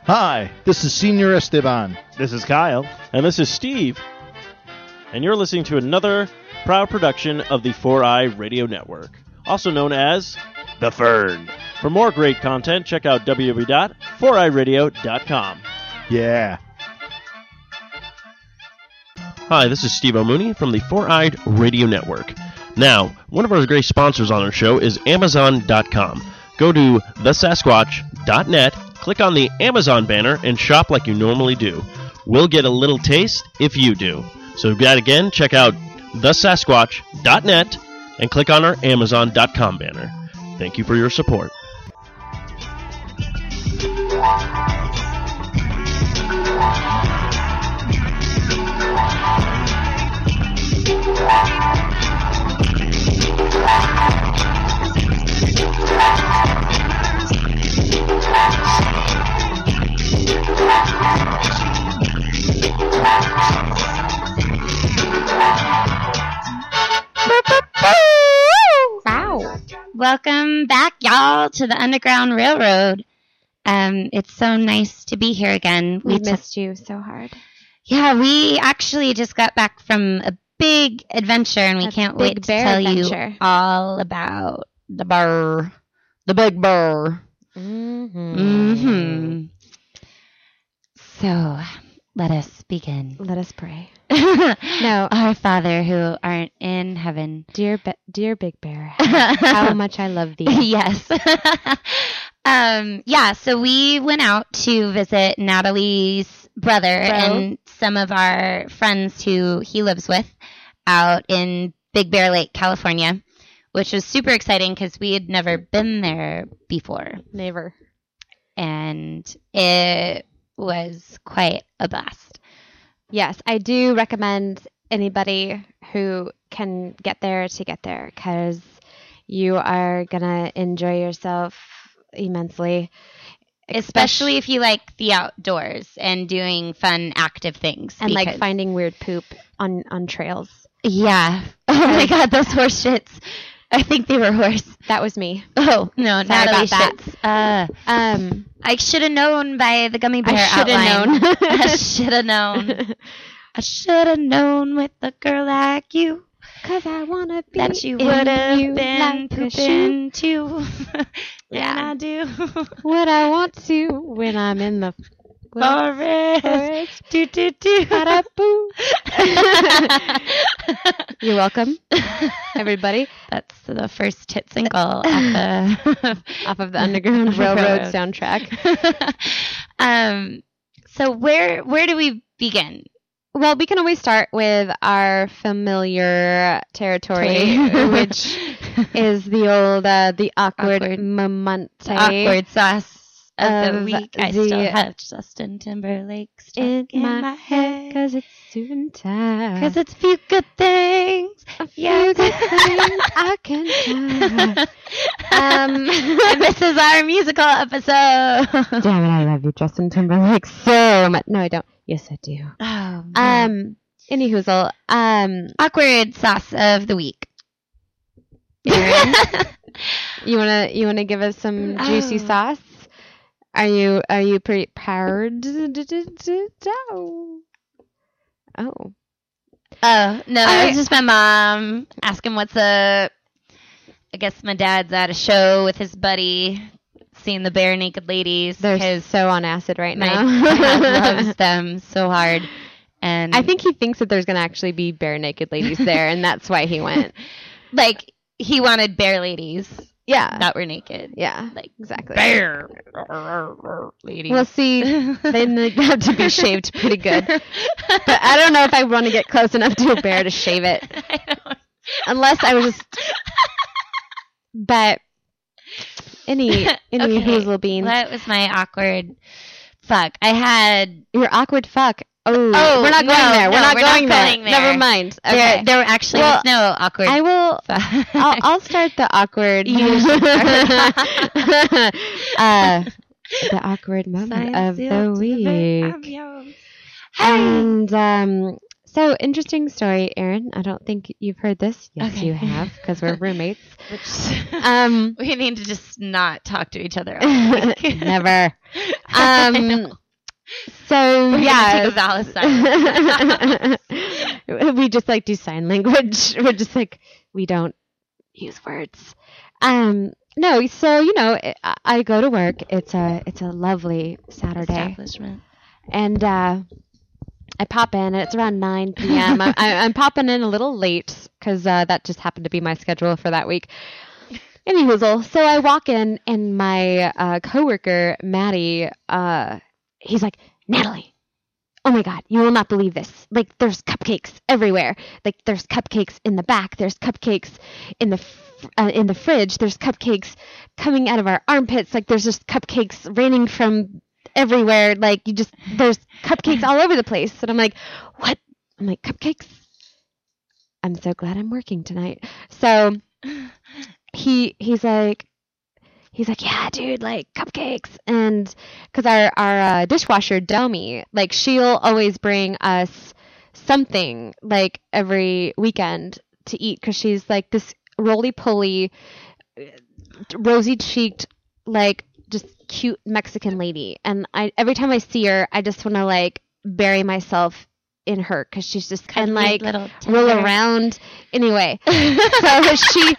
Hi, this is Senior Esteban. This is Kyle. And this is Steve. And you're listening to another proud production of the 4i Radio Network, also known as The Fern. For more great content, check out www.4iradio.com. Yeah. Hi, this is Steve O'Mooney from the 4i Radio Network. Now, one of our great sponsors on our show is Amazon.com. Go to thesasquatch.net, click on the Amazon banner, and shop like you normally do. We'll get a little taste if you do. So that again, check out thesasquatch.net and click on our Amazon.com banner. Thank you for your support. Wow. Welcome back, y'all, to the Underground Railroad. It's so nice to be here again. We missed you so hard. Yeah, we actually just got back from a big adventure, and we can't wait to tell you all about the big burr. Mm-hmm. So, let us begin. Let us pray. No, our Father who art in heaven. Dear Big Bear, how much I love thee. Yes. So we went out to visit Natalie's brother and some of our friends who he lives with out in Big Bear Lake, California, which was super exciting because we had never been there before. Never. And it was quite a blast. Yes, I do recommend anybody who can get there to get there because you are going to enjoy yourself immensely. Especially if you like the outdoors and doing fun, active things. And like finding weird poop on trails. Yeah. Oh my God, those horse shits. I think they were horse. That was me. Oh, no, Natalie shits. I should have known by the gummy bear outline. I should have known. I should have known with a girl like you. 'Cause I want to be that you would have been like pooping too. Yeah. And I do. What I want to when I'm in the forest. Do, do, do. Ba-da-boo. You're welcome, everybody. That's the first hit single off of the Underground Railroad soundtrack. So where do we begin? Well, we can always start with our familiar territory, which is the old, the awkward moment. Awkward sauce of the week. I still have Justin Timberlake stuck in my head. 'Cause it's soon time. 'Cause it's a few good things. A few good things I can try. And this is our musical episode. Damn it, I love you, Justin Timberlake, so much. No, I don't. Yes, I do. Oh, Any hoozle. Awkward sauce of the week. Aaron, you wanna give us some juicy sauce? Are you prepared? Oh. Oh, no, it was just my mom asking what's up. I guess my dad's at a show with his buddy, seeing the Bare Naked Ladies. They're so on acid right now. My dad loves them so hard. And I think he thinks that there's going to actually be Bare Naked Ladies there, and that's why he went. Like, he wanted bare ladies. Yeah. That were naked. Yeah. Like, exactly. Bare ladies. Well, see, they have to be shaved pretty good. But I don't know if I want to get close enough to a bear to shave it. I don't. Unless I was just... But any hoozle beans. That was my awkward fuck. I had... Your awkward fuck. Oh, we're not going there. We're not going there. Never mind. Okay. There actually was no awkward. I will. I'll start the awkward. The awkward moment of the week. And So, interesting story, Erin. I don't think you've heard this. Yes, Okay. you have, because we're roommates. We need to just not talk to each other. All week. Never. I know. So, We're gonna yeah. take a vow of silence. We just like do sign language. We're just like, we don't use words. No, so, you know, I go to work. It's a lovely Saturday. Establishment. And I pop in, and it's around 9 p.m. I'm popping in a little late because that just happened to be my schedule for that week. Anywho, so I walk in, and my coworker, Maddie, he's like, Natalie, oh my God, you will not believe this. Like, there's cupcakes everywhere. Like, there's cupcakes in the back. There's cupcakes in the fridge. There's cupcakes coming out of our armpits. Like, there's just cupcakes raining from everywhere. Like, there's cupcakes all over the place. And I'm like, what? I'm like, cupcakes? I'm so glad I'm working tonight. So he's like, yeah, dude, like cupcakes. And because our dishwasher, Domi, like she'll always bring us something like every weekend to eat because she's like this roly-poly, rosy-cheeked, like just cute Mexican lady. And every time I see her, I just want to like bury myself in her because she's just kind of like little roll tender. around. Anyway, so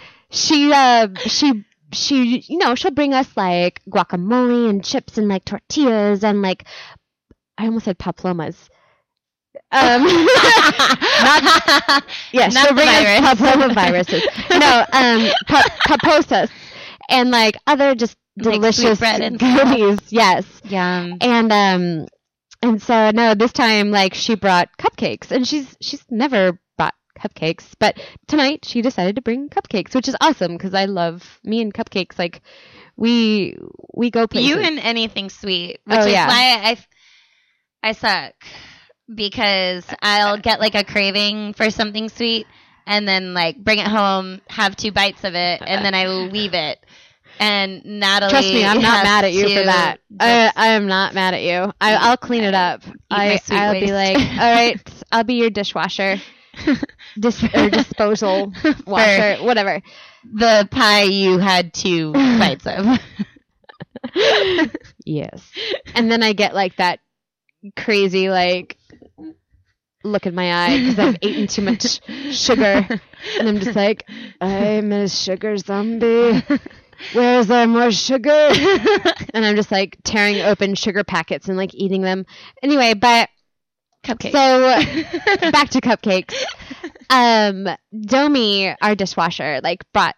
she, you know, she'll bring us like guacamole and chips and like tortillas and like, I almost said paplomas. She'll bring us paploma viruses. No, paposas and like other just Like delicious sweet bread and goodies. Yes. Yum. And so no, this time like she brought cupcakes, and she's never bought cupcakes, but tonight she decided to bring cupcakes, which is awesome because I love me and cupcakes. Like we go places. You and anything sweet, which Oh, is yeah. why I suck because I'll get like a craving for something sweet and then like bring it home, have 2 bites of it, and then I leave it. And Natalie, Trust me, I'm not has mad at you to for that. just- I am not mad at you. I'll clean it up. my sweet I'll be waste. like, all right, I'll be your dishwasher, or disposal washer, whatever. the pie you had 2 bites of. Yes. And then I get like that crazy like look in my eye because I've eaten too much sugar, and I'm just like, I'm a sugar zombie. Where's there more sugar? And I'm just like tearing open sugar packets and like eating them. Anyway, but Cupcake. so back to cupcakes. Domi, our dishwasher, like brought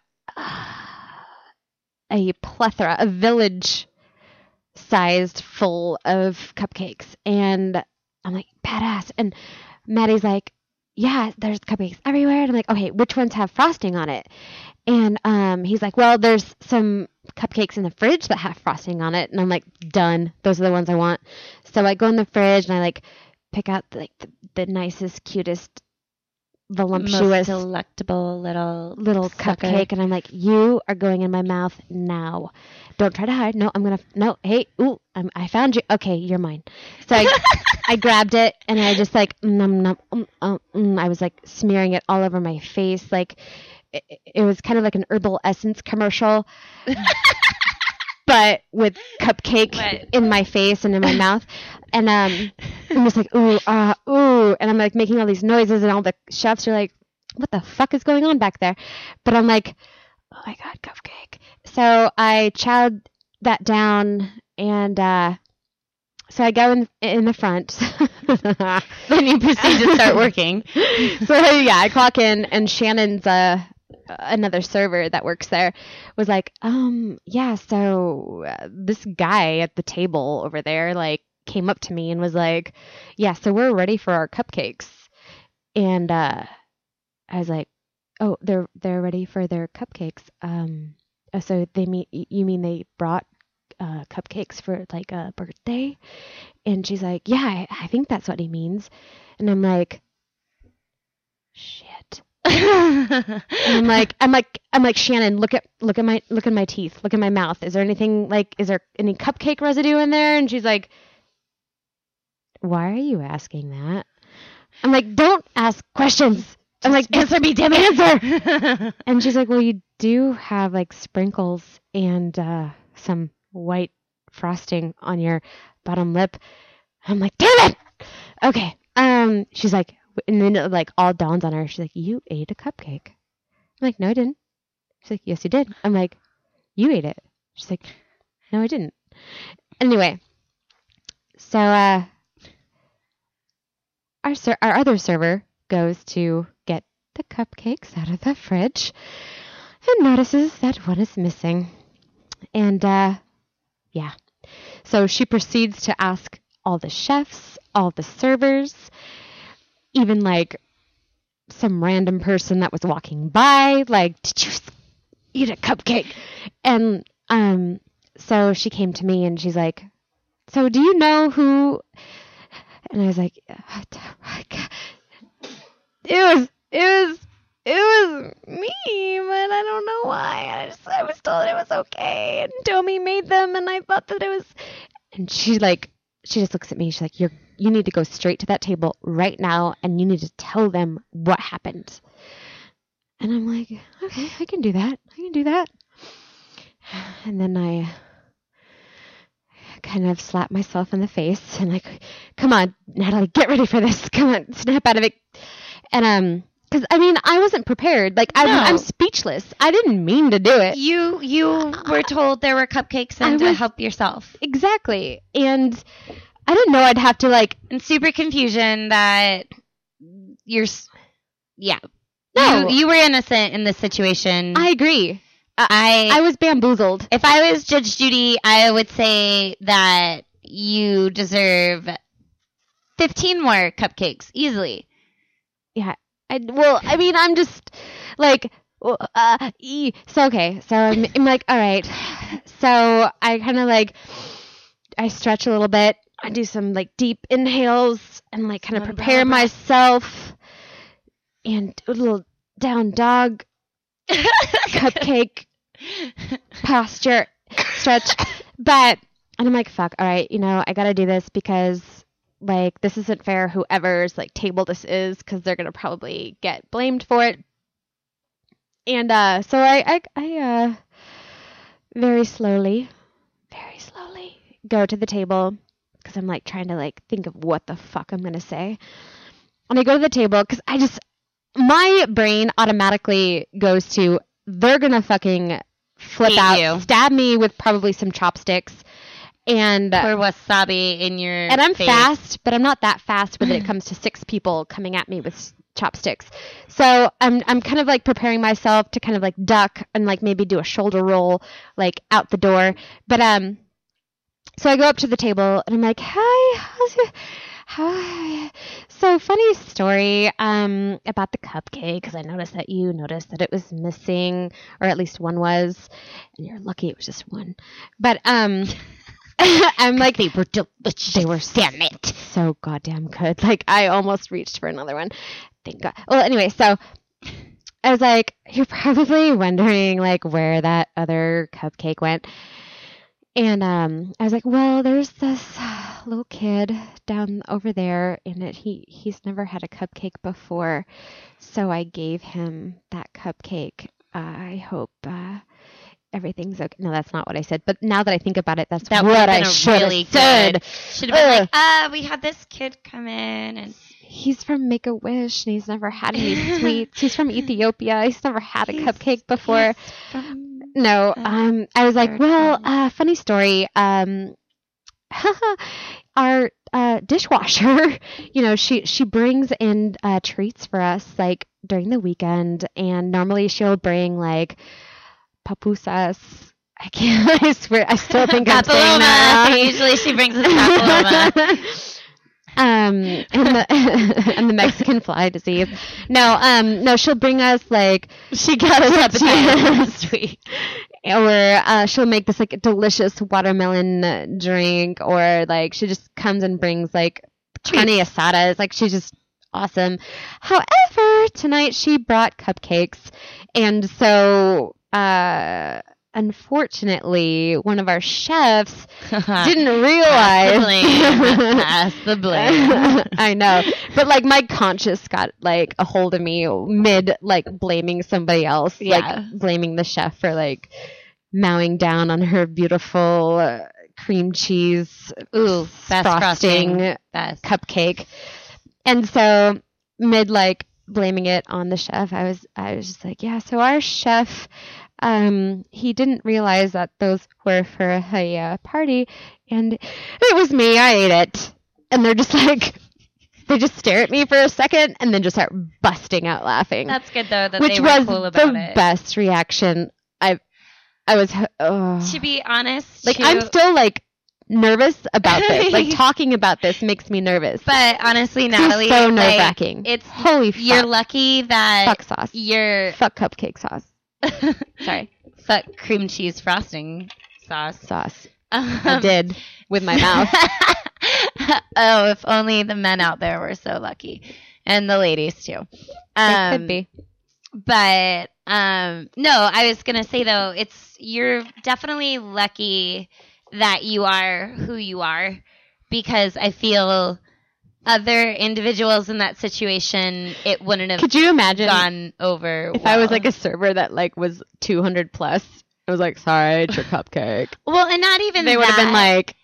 a plethora, a village sized full of cupcakes, and I'm like, badass. And Maddie's like, yeah, there's cupcakes everywhere. And I'm like, okay, which ones have frosting on it? And he's like, well, there's some cupcakes in the fridge that have frosting on it. And I'm like, done. Those are the ones I want. So I go in the fridge and I like pick out like the nicest, cutest, voluptuous Most delectable little sucker. cupcake, and I'm like, you are going in my mouth now. Don't try to hide. No, no, hey, ooh, I found you. Okay, you're mine. So I grabbed it, and I just like, I was like smearing it all over my face. Like, it was kind of like an Herbal Essence commercial, but with cupcake in my face and in my mouth. And I'm just like, ooh, ooh. And I'm like making all these noises, and all the chefs are like, what the fuck is going on back there? But I'm like, oh my God, cupcake. So I chowed that down, and so I go in the front. Then you proceed to start working. So yeah, I clock in, and Shannon's another server that works there was like, yeah, so this guy at the table over there like came up to me and was like, yeah, so we're ready for our cupcakes. And I was like, oh, they're ready for their cupcakes. So you mean they brought cupcakes for like a birthday? And she's like, yeah, I think that's what he means. And I'm like, shit. And I'm like, Shannon, look at my teeth, look at my mouth. Is there any cupcake residue in there? And she's like, why are you asking that? I'm like, don't ask questions. I'm like, answer me, damn it, answer. And she's like, well, you do have like sprinkles and some white frosting on your bottom lip. I'm like, damn it. Okay. She's like, and then it like all dawns on her. She's like, you ate a cupcake. I'm like, no, I didn't. She's like, yes, you did. I'm like, you ate it. She's like, no, I didn't. Anyway, so our other server goes to get the cupcakes out of the fridge and notices that one is missing. And yeah. So she proceeds to ask all the chefs, all the servers, even like some random person that was walking by, like, did you eat a cupcake? And so she came to me and she's like, so do you know who? And I was like, it was me, but I don't know why. I was told it was okay, and Domi made them, and I thought that it was. And she just looks at me. She's like, you need to go straight to that table right now, and you need to tell them what happened. And I'm like, okay, I can do that. And then I kind of slap myself in the face and like, come on, Natalie, get ready for this. Come on, snap out of it. And because I mean, I wasn't prepared. Like I'm speechless. I didn't mean to do it. You were told there were cupcakes and to help yourself. Exactly. And I didn't know I'd have to like in super confusion that yeah. No. You were innocent in this situation. I agree. I was bamboozled. If I was Judge Judy, I would say that you deserve 15 more cupcakes easily. Yeah. I mean, I'm just like, so okay. So I'm like, all right. So I kind of like, I stretch a little bit. I do some like deep inhales and like kind of prepare myself and do a little down dog cupcake posture stretch. And I'm like, fuck, all right, I gotta do this because like this isn't fair whoever's like table this is, because they're gonna probably get blamed for it. And so I very slowly go to the table because I'm like trying to like think of what the fuck I'm gonna say. And I go to the table because my brain automatically goes to, they're gonna fucking flip out, stab me with probably some chopsticks, and pour wasabi in your and I'm face. fast, but I'm not that fast when it comes to 6 people coming at me with chopsticks. So I'm kind of like preparing myself to kind of like duck and like maybe do a shoulder roll like out the door. But so I go up to the table and I'm like, hi. So funny story about the cupcake, because I noticed that you noticed that it was missing, or at least one was, and you're lucky it was just one. But I'm like, they were delicious. They were, damn it, so goddamn good. Like I almost reached for another one. Thank God. Well, anyway, so I was like, you're probably wondering like where that other cupcake went. And I was like, well, there's this little kid down over there, and he's never had a cupcake before, so I gave him that cupcake. I hope everything's okay. No, that's not what I said. But now that I think about it, that's what I should have said. Should have been like, we had this kid come in, and he's from Make-A-Wish, and he's never had any sweets. He's from Ethiopia. He's never had a cupcake before. No, I was like, well, funny story. Our dishwasher, she brings in treats for us like during the weekend, and normally she'll bring like papusas. I swear, I still think I'm saying that. Usually she brings us papilloma. And the Mexican fly disease. No, she'll bring us like, she got us up sweet. Or she'll make this like delicious watermelon drink, or like she just comes and brings like carne asadas. Like she's just awesome. However, tonight she brought cupcakes, and so unfortunately, one of our chefs didn't realize. Pass the blame. I know. But, like, my conscience got, like, a hold of me mid, like, blaming somebody else. Yeah. Like, blaming the chef for, like, mowing down on her beautiful cream cheese Best frosting. Best. cupcake. And so, mid, like, blaming it on the chef, I was just like, yeah, so our chef, he didn't realize that those were for a party, and it was me. I ate it. And they're just like, they just stare at me for a second and then just start busting out laughing. That's good, though, that which they were was cool about the it. best reaction. I was, To be honest, like, I'm still, like, nervous about this. Like, talking about this makes me nervous. But honestly, It's Natalie, so like, nerve-wracking. it's Holy fuck. you're lucky that Fuck sauce. you're Fuck cupcake sauce. sorry, fuck cream cheese frosting sauce. I did with my mouth. Oh, if only the men out there were so lucky, and the ladies too. It could be. But no, I was gonna say though, you're definitely lucky that you are who you are, because I feel other individuals in that situation, it wouldn't have Could you imagine gone over if well. I was like a server that like was 200 plus? I was like, sorry, it's your cupcake. Well, and not even They would have that. been like,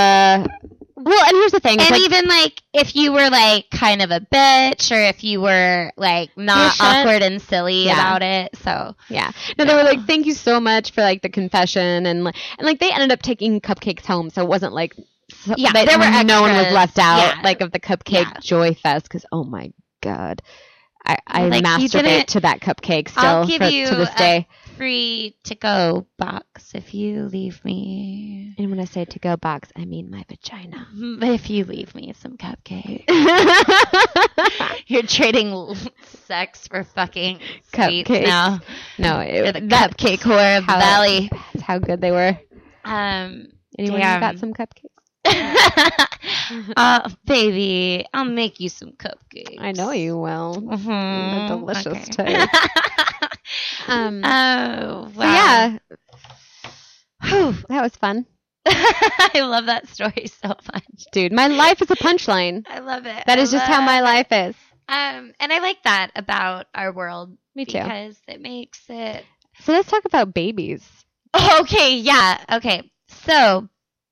well, and here's the thing. It's And like, even like if you were like kind of a bitch, or if you were like not Patient. awkward and silly Yeah. about it, so yeah. No, they were like, thank you so much for like the confession, and like they ended up taking cupcakes home, so it wasn't like Yeah, they, there were no one was extras. left out Yeah. like of the cupcake Yeah. joy fest, because oh my god, I Like, you masturbate didn't- to that cupcake I'll still give to you this a day. free to go box if you leave me. And when I say to go box, I mean my vagina. If you leave me some cupcake. You're trading sex for fucking sweets Cupcakes. now. No, You're the cupcake whore of the valley. That's how good they were. Anyone Anyone damn. got some cupcakes? Baby, I'll make you some cupcakes. I know you will. Mhm. The delicious Okay. taste. Oh, wow. So yeah, Whew, that was fun, I love that story so much. dude. My life is a punchline. I love it. That is just how my life is. And I like that about our world. Me too. Because it makes it. So let's talk about babies. Okay, yeah. Okay. So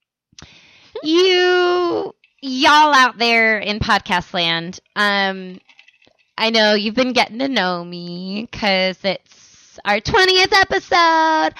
y'all out there in podcast land, I know you've been getting to know me because it's our 20th episode.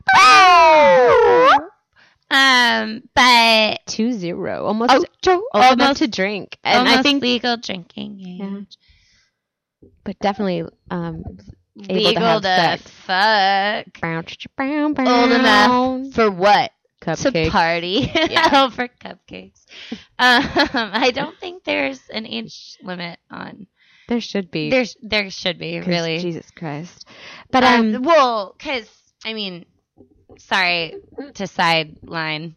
But 2-0, almost almost almost to drink, and almost I think, legal drinking age. but definitely able Legal to have sex. fuck. Old Old enough for what? To Cupcake. party. Yeah. Oh, for cupcakes. I don't think there's an age limit on. There should be. There should be, 'Cause really. Jesus Christ. But well, because I mean, sorry to sideline.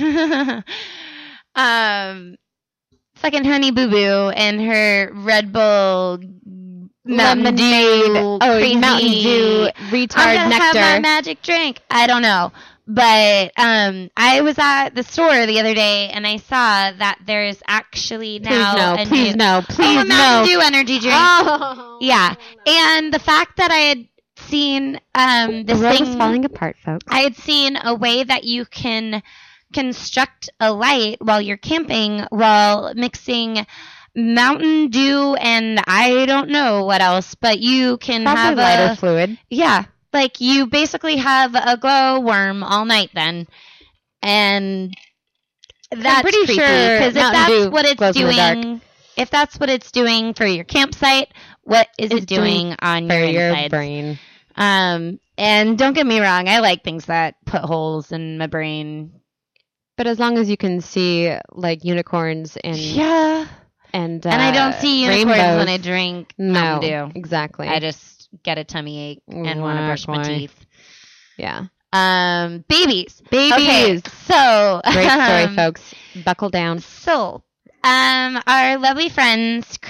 Fucking Honey Boo Boo and her Red Bull Mountain Dew, Oh, crazy Mountain Dew retard I'm gonna have my nectar. magic drink. I don't know. But I was at the store the other day and I saw that there's actually now a Please no. a Please Mountain no. Dew energy drink. Oh. Yeah. And the fact that I had seen The this world is thing, falling apart, folks. I had seen a way that you can construct a light while you're camping while mixing Mountain Dew and I don't know what else, but you can Probably have lighter a fluid. yeah, like you basically have a glow worm all night then, and that's pretty creepy, sure because if Mountain that's Dew what it's glows in the dark. doing, if that's what it's doing for your campsite, what is It's it doing on For your your insides? brain. And don't get me wrong, I like things that put holes in my brain. But as long as you can see like unicorns and Yeah. and I don't see unicorns rainbows. when I drink No, Mountain Dew. exactly. I just get a tummy ache and want to brush my Why? teeth. yeah. Babies. Babies. Okay, so Great story, folks. Buckle down. So, our lovely friends Chris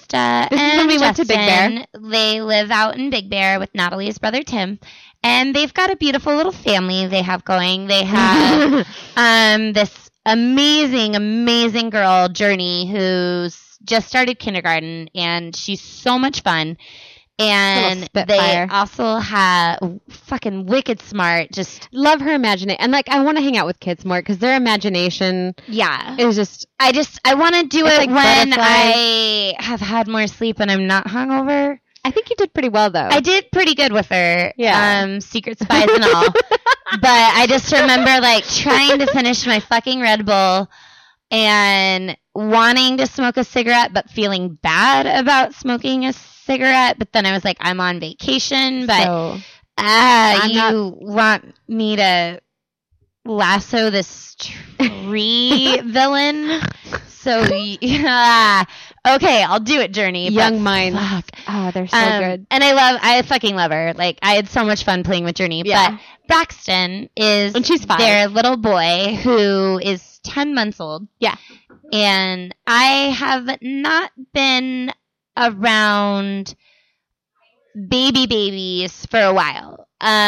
Krista This is and when we went to Big Bear. Justin, they live out in Big Bear with Natalie's brother Tim, and they've got a beautiful little family they have going. They have this amazing girl, Journey, who's just started kindergarten, and she's so much fun. And they also have fucking wicked smart. Just love her imagination, and like I want to hang out with kids more because their imagination, is just. I want to do it like when butterflies. I have had more sleep and I'm not hungover. I think you did pretty well though. I did pretty good with her. Yeah. Secret Spies and all. But I just remember like trying to finish my fucking Red Bull and wanting to smoke a cigarette, but feeling bad about smoking a cigarette. But then I was like, I'm on vacation, but you want me to lasso this tree villain? So yeah, okay, I'll do it, Journey. Young minds. Fuck. Oh, they're so good. And I fucking love her. Like, I had so much fun playing with Journey. Yeah. But Braxton is And she's 5. their little boy who is 10 months old. Yeah. And I have not been around babies for a while.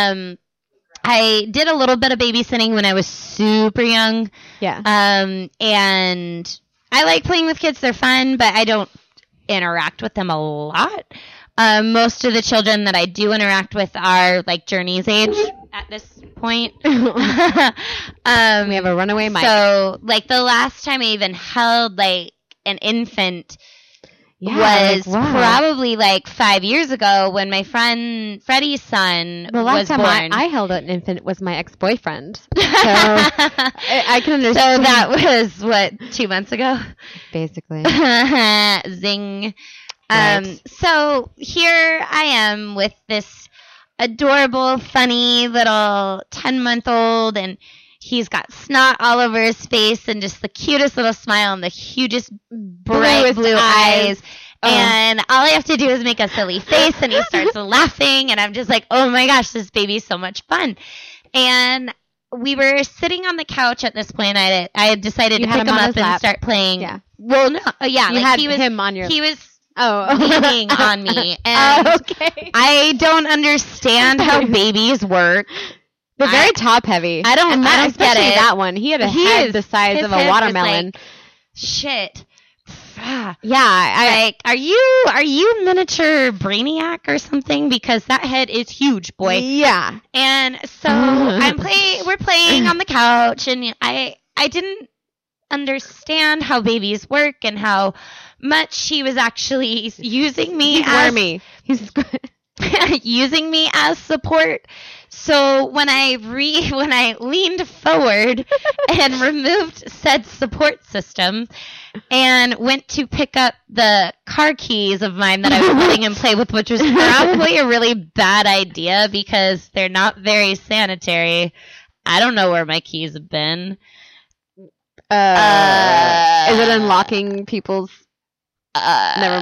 I did a little bit of babysitting when I was super young. Yeah. And I like playing with kids. They're fun, but I don't interact with them a lot. Most of the children that I do interact with are like Journey's age at this point. We have a runaway mic. So, like, the last time I even held like an infant was probably like 5 years ago when my friend Freddie's son the last was time born. I held an infant was my ex-boyfriend. So I can understand. So that was what, 2 months ago? Basically. Zing. Right. So here I am with this adorable, funny little 10-month-old, and he's got snot all over his face and just the cutest little smile and the hugest bright blue eyes. And all I have to do is make a silly face and he starts laughing, and I'm just like, oh my gosh, this baby's so much fun. And we were sitting on the couch at this point. I had decided to pick him up and start playing. Yeah. Well, no. Yeah. You had him on your... He was leaning on me. And okay. I don't understand how babies work. They're very top heavy. I don't get it. That one. He had a head the size of a watermelon. Like, shit. Yeah. Like, are you miniature Brainiac or something? Because that head is huge, boy. Yeah. And so we're playing on the couch, and I didn't understand how babies work and how much he was actually using me He's using me as support. So when I leaned forward and removed said support system and went to pick up the car keys of mine that I was letting him play with, which was probably a really bad idea because they're not very sanitary. I don't know where my keys have been. Is it unlocking people's... Never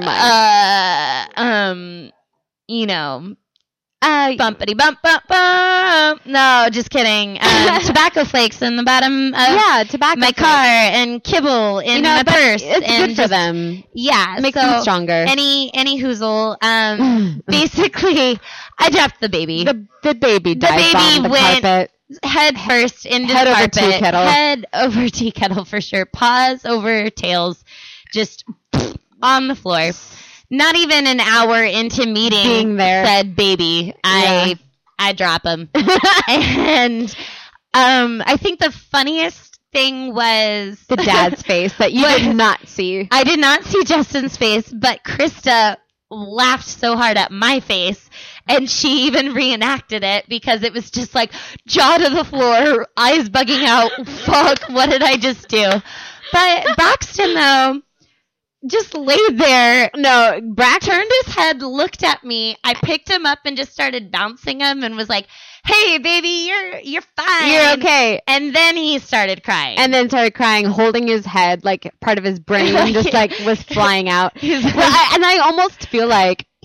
mind. You know... bumpity bump bump bump. No, just kidding. Tobacco flakes in the bottom of tobacco my car and kibble in my purse. It's and good for them. Yeah, it makes them stronger. Any hoozle. Basically, I dropped the baby. The baby dive on the carpet. Head first into the carpet. Over tea kettle. Head over tea kettle for sure. Paws over tails. Just on the floor. Not even an hour into meeting being there, said baby, I drop him. And I think the funniest thing was the dad's face that you did not see. I did not see Justin's face, but Krista laughed so hard at my face, and she even reenacted it because it was just like jaw to the floor, eyes bugging out. Fuck, what did I just do? But Braxton, though, just laid there. No, Braxton turned his head, looked at me. I picked him up and just started bouncing him and was like, hey, baby, you're fine. You're okay. And then he started crying. And then started crying, holding his head, like part of his brain just like was flying out. And I almost feel like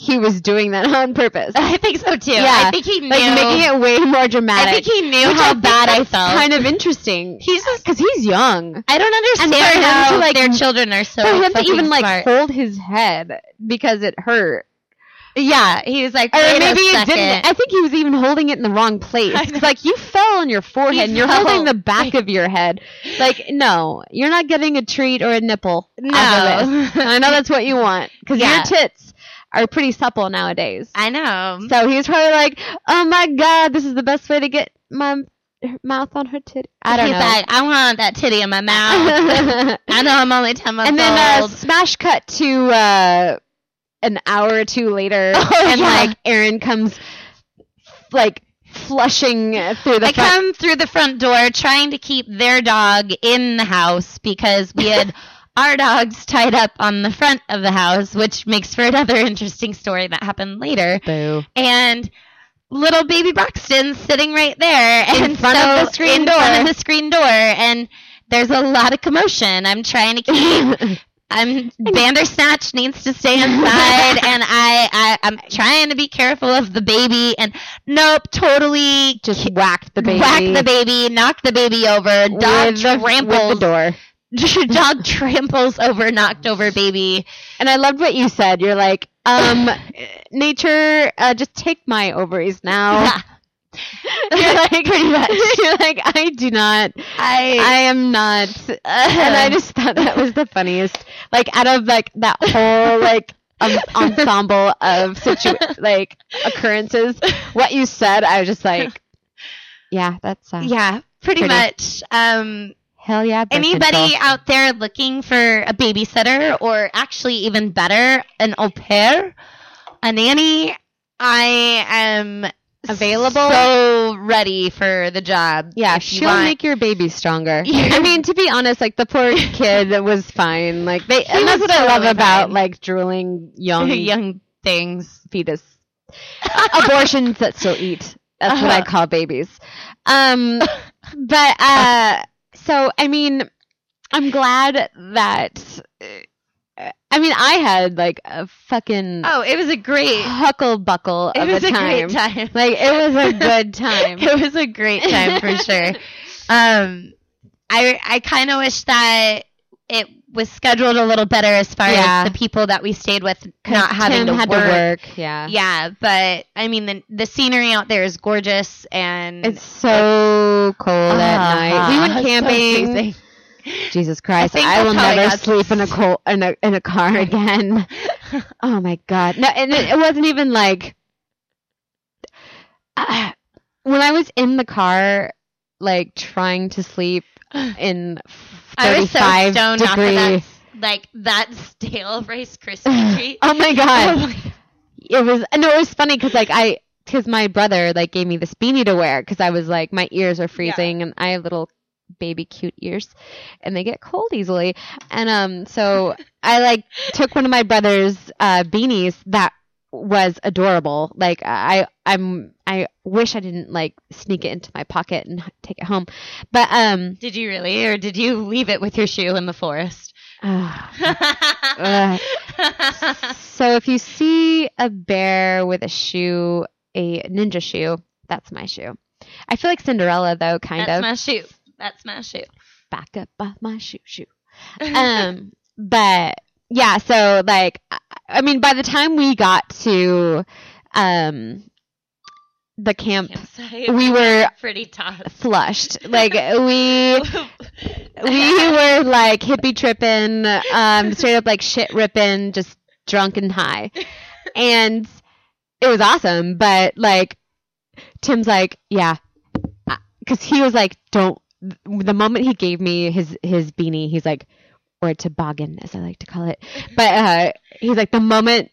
he was doing that on purpose. I think so too. Yeah. I think he knew. Like making it way more dramatic. I think he knew which how bad I felt. Kind of interesting. He's just because he's young. I don't understand And for him how to, like, their children are so For him to fucking even like smart. hold his head because it hurt. Yeah, he was like, Or wait maybe a it second. didn't. I think he was even holding it in the wrong place. I know. It's like you fell on your forehead and you're fell. holding the back of your head. Like, no, you're not getting a treat or a nipple. No. Out of this. I know that's what you want because Yeah. your tits are pretty supple nowadays. I know. So he was probably like, "Oh my god, this is the best way to get my mouth on her titty." I don't He's know. like, I want that titty in my mouth. I know I'm only 10 months And then old. smash cut to an hour or two later, and yeah. like Aaron comes like flushing through the I front. come through the front door trying to keep their dog in the house because we had our dogs tied up on the front of the house, which makes for another interesting story that happened later. Boo. And little baby Braxton's sitting right there In front of the screen in door. front of the screen door, and there's a lot of commotion. I'm trying to keep. Bandersnatch needs to stay inside, and I'm trying to be careful of the baby, and nope, totally Just whacked the baby. whacked the baby, knocked the baby over, dog tramples with the door. dog tramples over knocked over baby. And I loved what you said. You're like, nature, just take my ovaries now. Yeah. You're like, pretty much. You're like, I do not. I am not. And I just thought that was the funniest. Like, out of like that whole like ensemble of like occurrences, what you said, I was just like, yeah, that's Yeah, pretty much. hell yeah. birth Anybody control. out there looking for a babysitter, or actually even better, an au pair, a nanny, I am Available? so ready for the job. Yeah, if you she'll want. make your baby stronger. Yeah. I mean, to be honest, like the poor kid was fine. Like and was that's what I love totally about fine. like drooling young young things. fetus abortions that still eat. That's what I call babies. But so I mean, I'm glad that. I mean, I had like a fucking Oh, it was a great. hucklebuckle It of was a a time. great time. Like it was a good time. It was a great time for sure. I kind of wish that it was scheduled a little better as far Yeah. as the people that we stayed with not having Tim to had work. to work. Yeah. Yeah, but I mean the scenery out there is gorgeous, and It's so cold at night. We went so camping. amazing. Jesus Christ! think I will that's how I never got sleep in a car again. Oh my god! No, and it wasn't even like when I was in the car, like trying to sleep in I was so 35 stoned off of degree. that stale Rice Krispie treat. Oh my Oh god! my- It was funny because my brother like gave me this beanie to wear because I was like my ears are freezing and I have little baby cute ears and they get cold easily, and so I like took one of my brother's beanies that was adorable. Like I wish I didn't like sneak it into my pocket and take it home, but Did you really, or did you leave it with your shoe in the forest? So if you see a bear with a shoe, a ninja shoe, that's my shoe. I feel like Cinderella though, kind That's of. my shoe. That's my shoe. Back up off my shoe. But yeah, so like, I mean, by the time we got to the camp, Campsite. we were pretty tough. flushed. Like we were like hippie tripping, straight up like shit ripping, just drunk and high, and it was awesome. But like, Tim's like, yeah, because he was like, don't. The moment he gave me his beanie, he's like, or a toboggan, as I like to call it. But he's like, the moment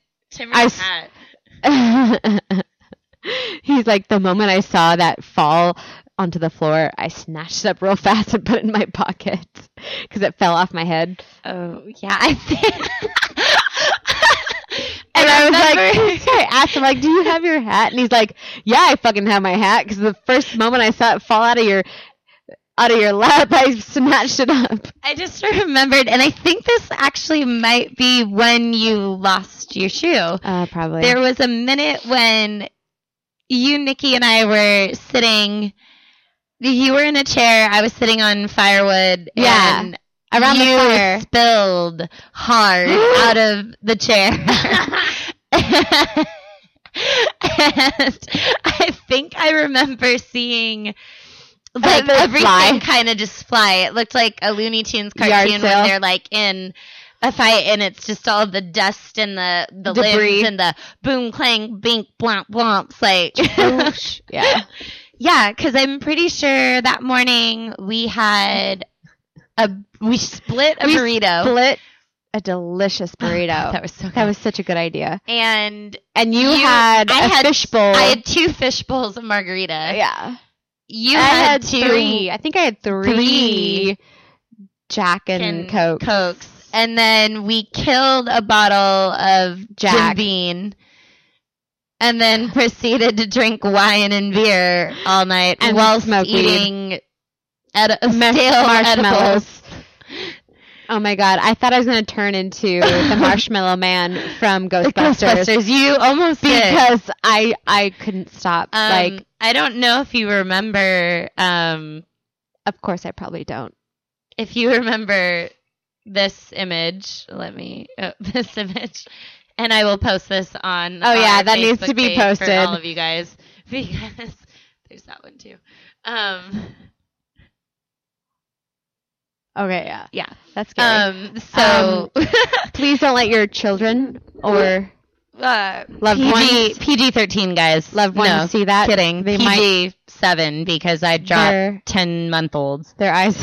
he's like, the moment I saw that fall onto the floor, I snatched it up real fast and put it in my pocket because it fell off my head. Oh yeah, I think. And I was like, I asked him, like, do you have your hat? And he's like, yeah, I fucking have my hat because the first moment I saw it fall out of your out of your lap. I snatched it up. I just remembered, and I think this actually might be when you lost your shoe. Probably. There was a minute when you, Nikki, and I were sitting. You were in a chair. I was sitting on firewood. Yeah. And around the fire. You spilled hard out of the chair. And I think I remember seeing like everything kind of just fly. It looked like a Looney Tunes cartoon when they're like in a fight and it's just all the dust and the debris limbs and the boom, clang, bink, blomp, blomps. Like, yeah. Yeah, because I'm pretty sure that morning we split a burrito. Split a delicious burrito. Oh, that was so good. That was such a good idea. And you had a fishbowl. I had 2 fish bowls of margarita. Yeah. I had 2. 3. I think I had 3 Jack and Cokes. And then we killed a bottle of Jack. Jim Beam. And then proceeded to drink wine and beer all night and while smoke eating stale marshmallows. Oh my God. I thought I was going to turn into the Marshmallow Man from Ghostbusters. You almost did. Because I couldn't stop. I don't know if you remember. Of course, I probably don't. If you remember this image, this image. And I will post this on that Facebook needs to be page posted for all of you guys, because there's that one too. Okay, yeah. Yeah. That's good. So please don't let your children or loved ones, PG-13 guys, loved ones see that. Kidding. They PG-7 because I dropped 10-month-olds. Their eyes.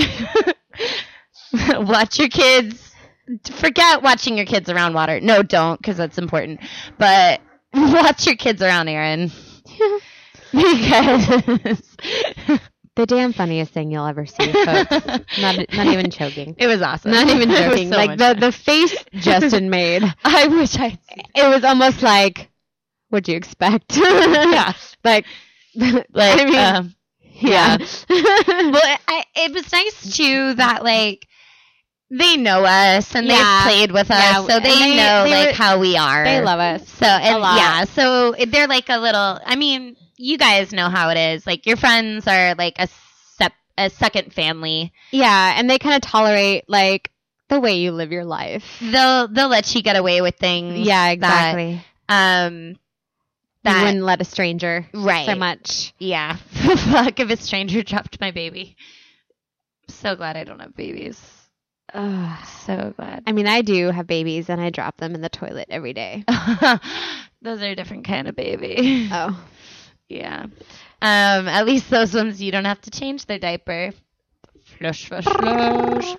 Watch your kids. Forget watching your kids around water. No, don't, because that's important. But watch your kids around Aaron. Because the damn funniest thing you'll ever see, folks. Not even joking. It was awesome. Not even joking. So like the face Justin made. I wish I. It was almost like, what'd you expect? Yeah. Like I mean, yeah. Well, it was nice too that like. They know us and they've played with us, so they know how we are. They love us. So so they're like a little. I mean, you guys know how it is. Like your friends are like a second family. Yeah, and they kind of tolerate like the way you live your life. They'll let you get away with things. Yeah, exactly. That you wouldn't let a stranger so much. Yeah. Fuck if a stranger dropped my baby. So glad I don't have babies. So glad. I mean, I do have babies, and I drop them in the toilet every day. Those are a different kind of baby. Oh. Yeah. At least those ones, you don't have to change their diaper. Flush, flush, flush.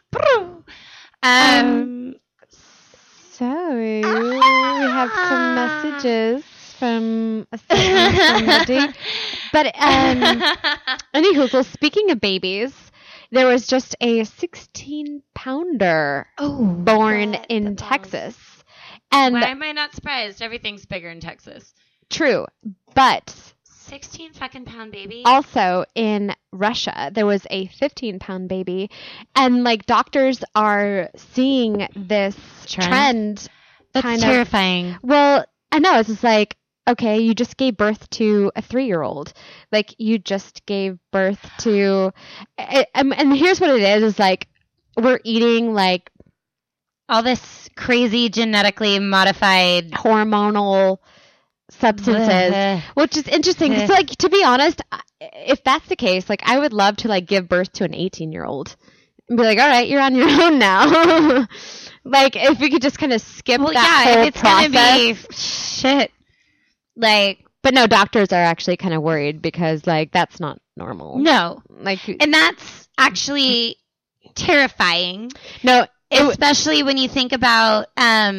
So, we have some messages from somebody. But, anywho, so speaking of babies, there was just a 16-pounder born in Texas. And why am I not surprised? Everything's bigger in Texas. True. But 16 fucking pound baby. Also in Russia, there was a 15-pound baby. And like doctors are seeing this trend. That's terrifying. Well, I know. It's just like, okay, you just gave birth to a 3-year-old. Like, you just gave birth to... And here's what it is like, we're eating, like... all this crazy genetically modified... hormonal substances, which is interesting. So, like, to be honest, if that's the case, like, I would love to, like, give birth to an 18-year-old. And be like, all right, you're on your own now. Like, if we could just kind of skip that whole process. Gonna be shit. Like, but no, doctors are actually kind of worried because, like, that's not normal. No. Like, and that's actually terrifying. No, especially when you think about,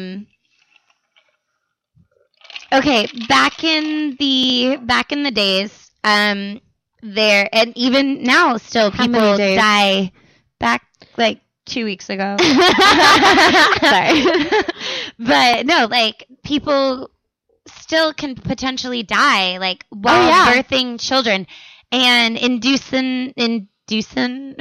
okay, back in the days, there, and even now still people die back, like, 2 weeks ago. Sorry. But no, like, people still can potentially die, like, while birthing children and inducing inducement.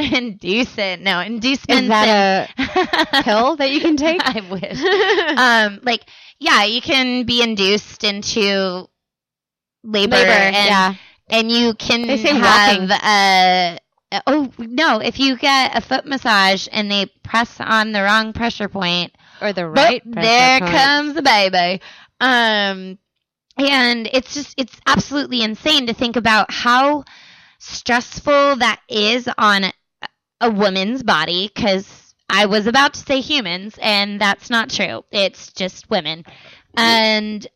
Is that a pill that you can take? I wish. You can be induced into labor and you can they say have if you get a foot massage and they press on the wrong pressure point or the right there comes the baby. And it's absolutely insane to think about how stressful that is on a woman's body, because I was about to say humans, and that's not true. It's just women. And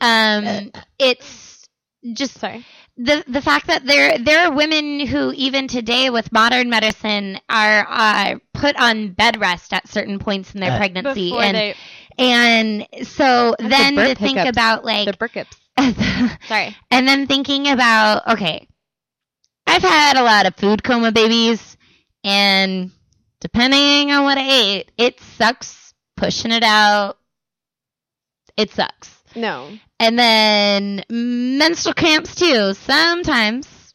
it's just the fact that there are women who even today with modern medicine are put on bed rest at certain points in their pregnancy. And so then to think about like the Burkips. Sorry. And then thinking about, okay, I've had a lot of food coma babies, and depending on what I ate, it sucks pushing it out. It sucks. No. And then menstrual cramps too. Sometimes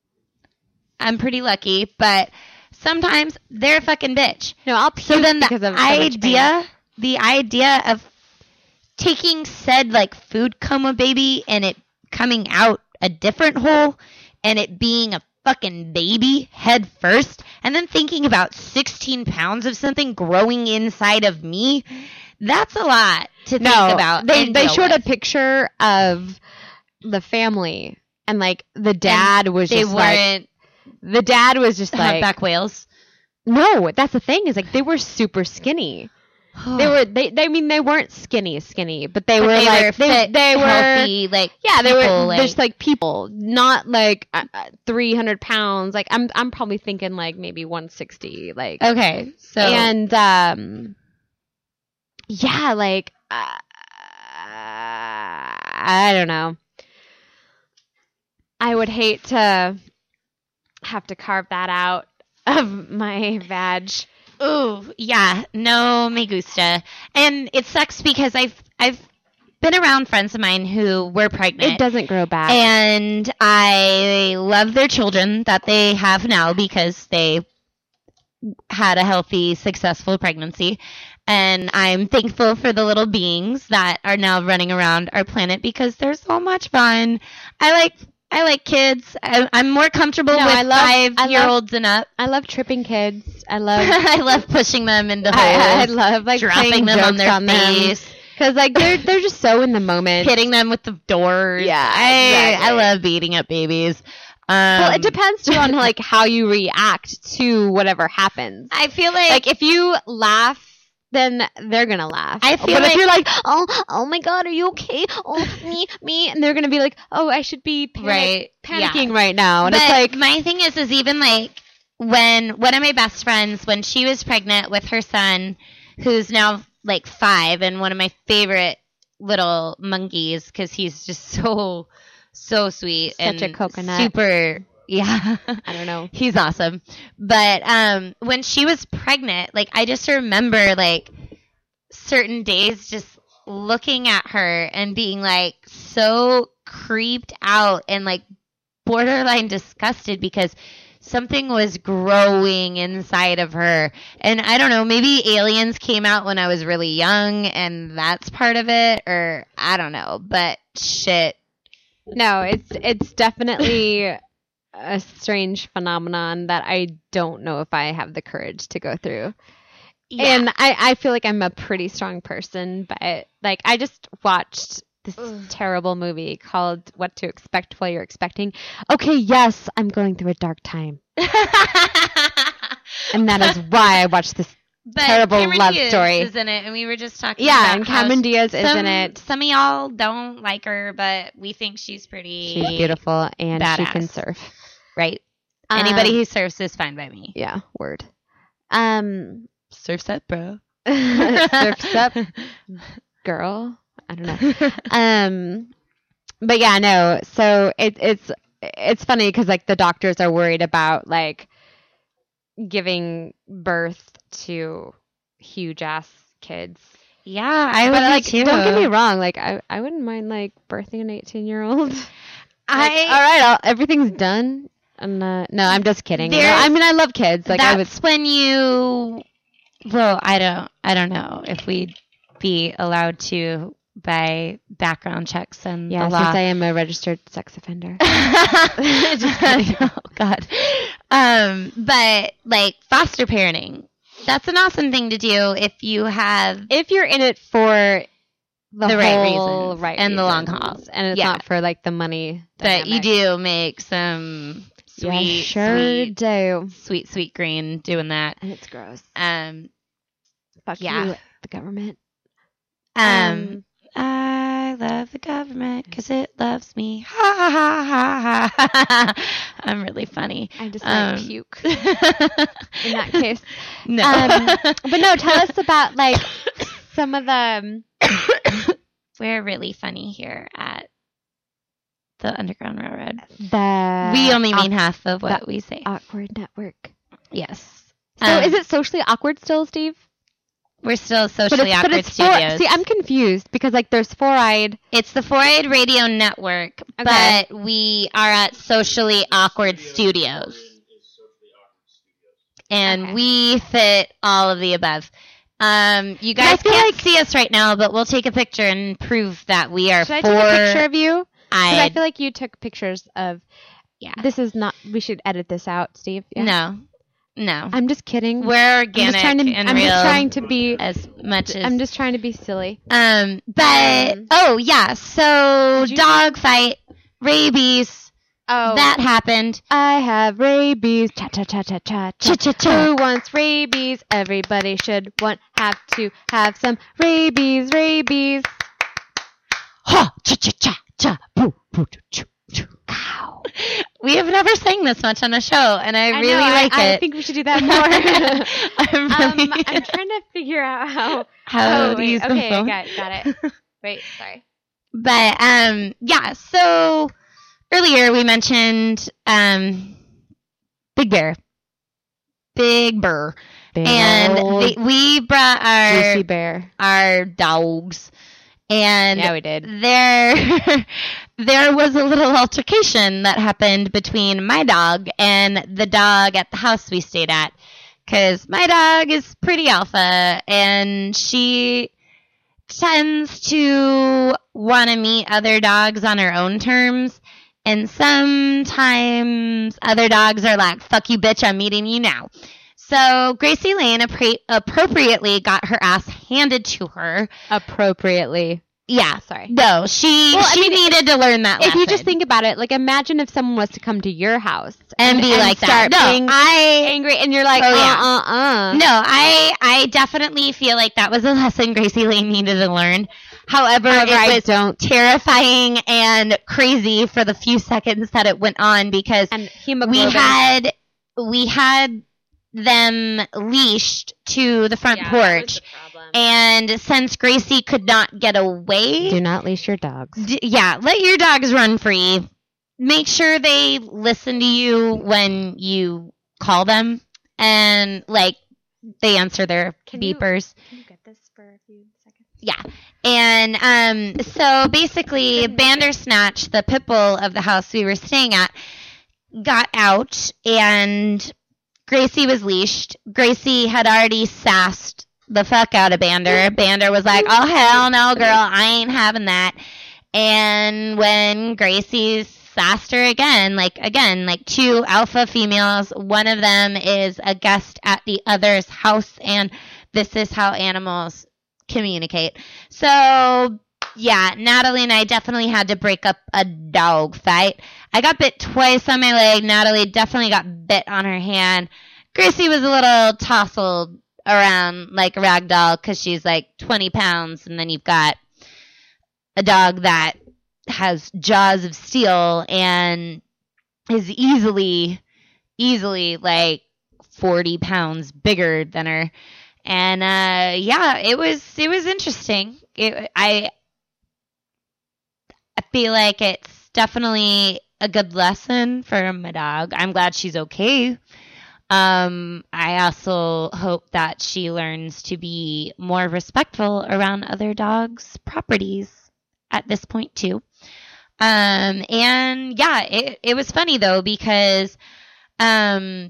I'm pretty lucky, but sometimes they're a fucking bitch. No, I'll puke so then because of the idea of taking said like food coma baby and it coming out a different hole and it being a fucking baby head first, and then thinking about 16 pounds of something growing inside of me, that's a lot to think about. They showed a picture of the family, and like the dad was just like, the dad was just like humpback whales. No, that's the thing, is like they were super skinny. They weren't skinny, but they were fit, they were healthy, like they were just like people, not like 300 pounds. Like I'm probably thinking like maybe 160. Like okay, so and like I don't know. I would hate to have to carve that out of my vag. Ooh, yeah, no me gusta. And it sucks because I've been around friends of mine who were pregnant. It doesn't grow back. And I love their children that they have now because they had a healthy, successful pregnancy. And I'm thankful for the little beings that are now running around our planet because they're so much fun. I like kids. I'm more comfortable with 5-year-olds and up. I love tripping kids. I love pushing them into holes. I love like dropping them on their face. Because like they're just so in the moment. Hitting them with the doors. Yeah, I love beating up babies. Well, it depends too on like how you react to whatever happens. I feel like if you laugh, then they're gonna laugh. I feel but like if you're like, oh my god, are you okay? Oh, me, and they're gonna be like, oh, I should be panicking right now. And but it's like, my thing is even like when one of my best friends, when she was pregnant with her son, who's now like 5, and one of my favorite little monkeys because he's just so sweet, such a coconut, super. Yeah. I don't know. He's awesome. But when she was pregnant, like I just remember like certain days just looking at her and being like so creeped out and like borderline disgusted because something was growing inside of her. And I don't know, maybe aliens came out when I was really young and that's part of it, or I don't know, but shit. No, it's definitely a strange phenomenon that I don't know if I have the courage to go through. Yeah. And I feel like I'm a pretty strong person, but like I just watched this terrible movie called What to Expect While You're Expecting. Okay, yes, I'm going through a dark time. And that is why I watched this terrible Cameron love Diaz story. is in it, and we were just talking about about and Cameron Diaz is in it. Some of y'all don't like her, but we think she's pretty. She's beautiful, and badass. she can surf. Right. Anybody who surfs is fine by me. Yeah, word. Surf's up, bro. Surf's up, girl. I don't know. But yeah, no. So it's funny because like the doctors are worried about like giving birth to huge ass kids. Yeah, I would like too. Don't get me wrong. Like I wouldn't mind like birthing an 18-year-old. Like, all right, everything's done. No, I'm just kidding. No, There's- I mean, I love kids. Like, I would. That's when you. Well, I don't know if we'd be allowed to by background checks and Yeah, the law. since I am a registered sex offender. Just kidding. Oh God. But like foster parenting, that's an awesome thing to do if you have If you're in it for the right whole reasons right and the long reasons, haul. and it's Yeah. not for like the money. but you dynamic. do make some You sweet, sure do. sweet green doing that. And it's gross. Fuck You, the government. I love the government because it loves me. Ha ha ha ha ha. I'm really funny. I just like puke in that case. No. But no, tell us about like some of the. We're really funny here at the Underground Railroad. We We only mean half of what the we say. awkward network. Yes. So is it socially awkward still, Steve? We're still socially awkward it's studios. see, I'm confused because like there's Four-Eyed. It's the 4-Eyed Radio Network, Okay. but we are at Socially Awkward Studios. And Okay. we fit all of the above. You guys feel can't like- see us right now, but we'll take a picture and prove that we are Should I take a picture of you? 'Cause I feel like you took pictures of. Yeah. This is not. We should edit this out, Steve. Yeah. No. I'm just kidding. We're organic and I'm real just trying to be. as much as I'm just trying to be silly. but oh yeah, so Did you- dog fight, rabies, Oh, that happened. I have rabies. Cha cha cha cha cha cha. Cha-cha-cha. Who wants rabies? Everybody should have to have some rabies. Rabies. Ha, cha cha cha cha, boo, boo, choo, choo. Ow. We have never sang this much on a show, and I really know, like I it. think we should do that more. I'm really I'm trying to figure out how. how to wait, use the okay, phone. got it. Wait, sorry. But yeah. So earlier we mentioned Big Bear, and we brought Juicy bear. our dogs, and Yeah, we did. there was a little altercation that happened between my dog and the dog at the house we stayed at, because my dog is pretty alpha and she tends to want to meet other dogs on her own terms, and sometimes other dogs are like, fuck you bitch, I'm meeting you now. So Gracie Lane appropriately got her ass handed to her. Appropriately. Yeah. Sorry. No, she needed to learn that If lesson. you just think about it, like imagine if someone was to come to your house and be like start that. being No, I angry, and you're like, Oh, yeah. No. no, I definitely feel like that was a lesson Gracie Lane needed to learn. However, I it was don't. terrifying and crazy for the few seconds that it went on, because And hemoglobin. we had them leashed to the front porch, and since Gracie could not get away, Do not leash your dogs. let your dogs run free. Make sure they listen to you when you call them, and like they answer their Can you- beepers. Can you get this for a few seconds? Yeah. And so basically Bandersnatch, the pit bull of the house we were staying at, got out, and Gracie was leashed. Gracie had already sassed the fuck out of Bander. Bander was like, oh hell no, girl, I ain't having that. And when Gracie sassed her again, like two alpha females, one of them is a guest at the other's house, and this is how animals communicate. So yeah, Natalie and I definitely had to break up a dog fight. I got bit twice on my leg. Natalie definitely got bit on her hand. Gracie was a little tousled around like a rag doll because she's like 20 pounds, and then you've got a dog that has jaws of steel and is easily like 40 pounds bigger than her. And yeah, it was interesting. I feel like it's definitely a good lesson for my dog. I'm glad she's okay. I also hope that she learns to be more respectful around other dogs' properties at this point too. And yeah, it was funny though because oh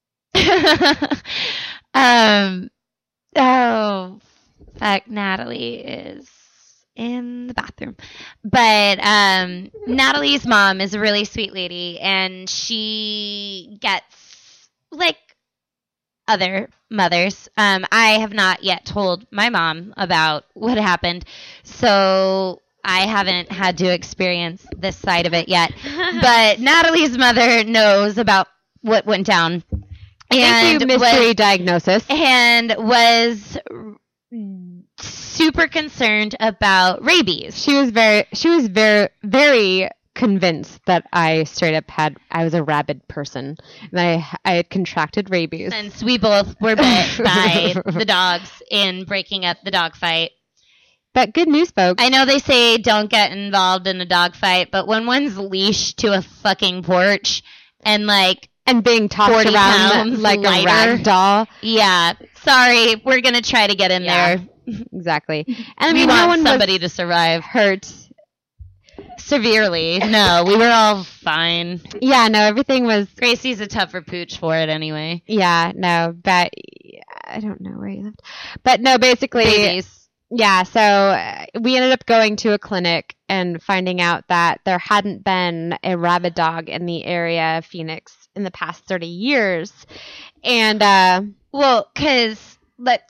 fuck, Natalie is in the bathroom. But Natalie's mom is a really sweet lady, and she gets like other mothers. I have not yet told my mom about what happened, so I haven't had to experience this side of it yet. But Natalie's mother knows about what went down. Thank you, mystery diagnosis. And was super concerned about rabies. She was very, very convinced that I straight up I was a rabid person, and I had contracted rabies. Since we both were bit by the dogs in breaking up the dog fight. But good news, folks. I know they say don't get involved in a dog fight, but when one's leashed to a fucking porch and being tossed around like a rag doll. Yeah. Sorry, we're going to try to get in there. Exactly. And I mean, no one somebody to survive. Hurt severely. No, we were all fine. Yeah, no, everything was... Gracie's a tougher pooch for it anyway. Yeah, no, but I don't know where you lived. But no, basically... Babies. Yeah, so we ended up going to a clinic and finding out that there hadn't been a rabid dog in the area of Phoenix in the past 30 years. And, well, because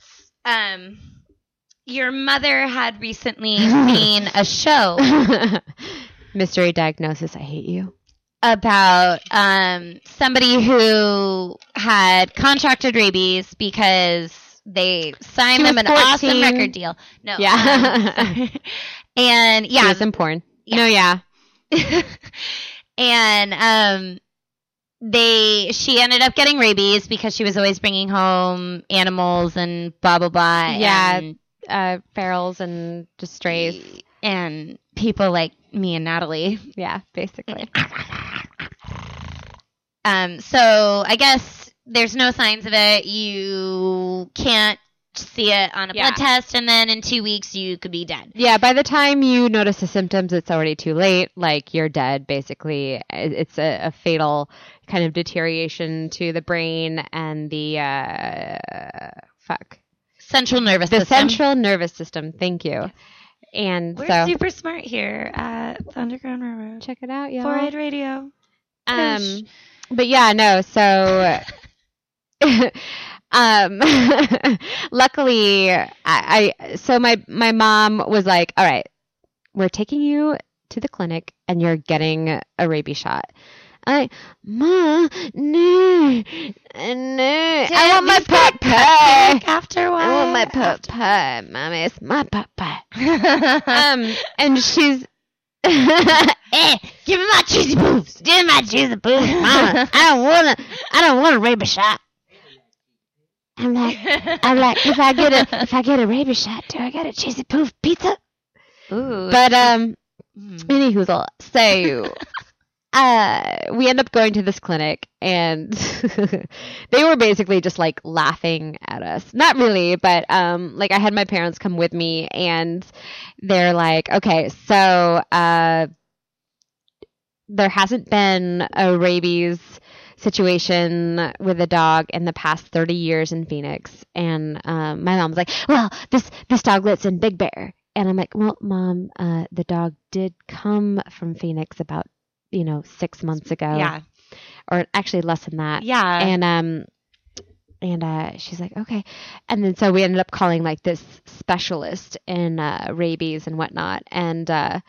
your mother had recently seen a show. Mystery diagnosis, I hate you. About somebody who had contracted rabies because they signed them an 14. awesome record deal. No. Yeah. And yeah. She was in porn. Yeah. No, yeah. And she ended up getting rabies because she was always bringing home animals and blah, blah, blah. Yeah. Ferals and just strays. And people like me and Natalie. Yeah, basically. So I guess there's no signs of it. You can't see it on a blood test, and then in 2 weeks you could be dead. Yeah, by the time you notice the symptoms, it's already too late. Like, you're dead, basically. It's a fatal kind of deterioration to the brain and the central nervous system. The central nervous system. Thank you. And we're super smart here at the Underground Railroad. Check it out, y'all. 4-eyed Radio. But yeah, no. So, luckily, so my mom was like, "All right, we're taking you to the clinic, and you're getting a rabies shot." I'm like, "Ma, no, I want my pup. After a while, I want my pup. Mommy, it's my pup." And she's. Give me my cheesy boobs. Give me my cheesy boobs, Mama. I don't want a rabies shot. I'm like, if I get a rabies shot, do I get a cheesy poof pizza? Ooh. But anywho, so we end up going to this clinic, and they were basically just like laughing at us. Not really, but like I had my parents come with me, and they're like, okay, so there hasn't been a rabies situation with a dog in the past 30 years in Phoenix. And my mom's like, well, this dog lives in Big Bear. And I'm like, well, Mom, the dog did come from Phoenix about 6 months ago. Yeah. Or actually less than that. Yeah. And she's like, okay. And then so we ended up calling like this specialist in rabies and whatnot. And